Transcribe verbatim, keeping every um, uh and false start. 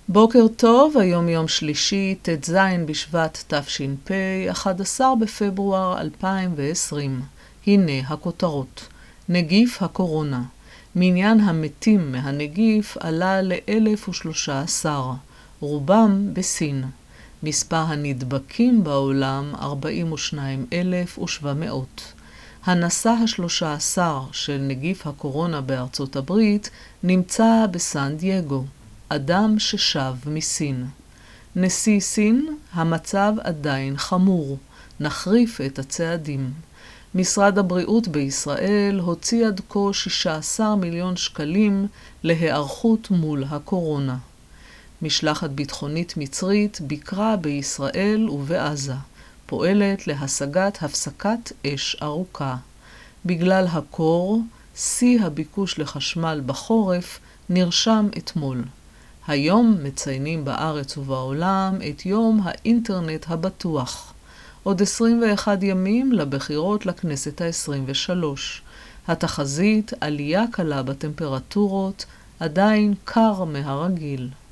בוקר טוב, היום יום שלישי, ט"ז בשבט תש"פ, אחד עשר בפברואר אלפיים ועשרים. הנה הכותרות. נגיף הקורונה. מניין המתים מהנגיף עלה ל-אלף ושלושה עשר, רובם בסין. מספר הנדבקים בעולם ארבעים ושניים אלף ושבע מאות. הנשא ה-שלושה עשר של נגיף הקורונה בארצות הברית נמצא בסן דייגו. אדם ששב מסין. נשיא סין, המצב עדיין חמור. נחריף את הצעדים. משרד הבריאות בישראל הוציא עד כה שישה עשר מיליון שקלים להיערכות מול הקורונה. משלחת ביטחונית מצרית ביקרה בישראל ובעזה. פועלת להשגת הפסקת אש ארוכה. בגלל הקור, שיא הביקוש לחשמל בחורף נרשם אתמול. היום מציינים בארץ ובעולם את יום האינטרנט הבטוח. עוד עשרים ואחד ימים לבחירות לכנסת ה-עשרים ושלוש. התחזית עלייה קלה בטמפרטורות, עדיין קר מהרגיל.